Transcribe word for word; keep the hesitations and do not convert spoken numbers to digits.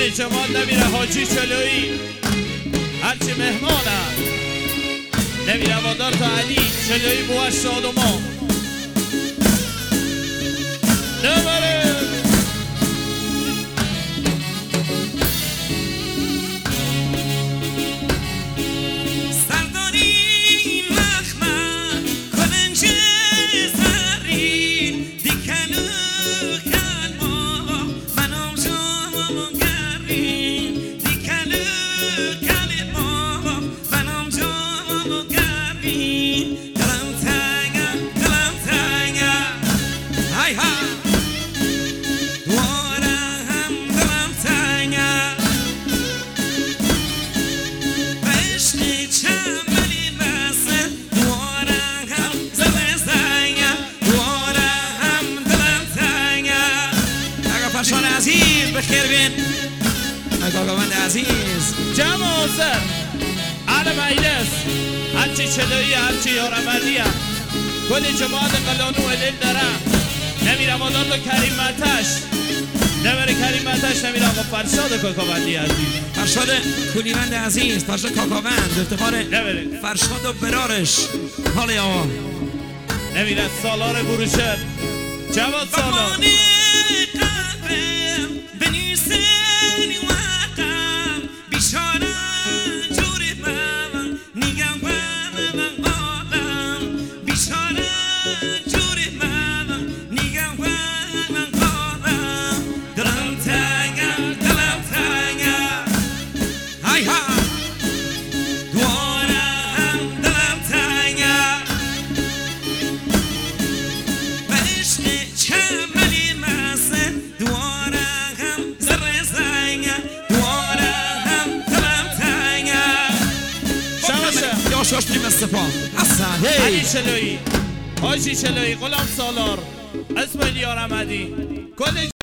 جمال نمیره حاجی چلویی هرچی مهمانم نمیره وادار تا علی چلویی بوش شادمان نمیره فرشاد عزیز بخیر بین کاکاوند عزیز جمع حاضر علم عیدس هرچی چلویی هرچی یارمردی هم کل جماعت قلانو الیل دارم نمیرم آداد و کریم مرتش نمیره کریم مرتش نمیرم آقا فرشاد کاکاوندی عزیز فرشاد کولیوند عزیز فرشاد کاکاوند افتخار نمیره فرشاد و برارش حالی آقا نمیره سالار بروشر جواد سالار شاش نیم سپاه حسن علی چلویی حاجی چلویی غلام سالار اسماعیل یارمدی کل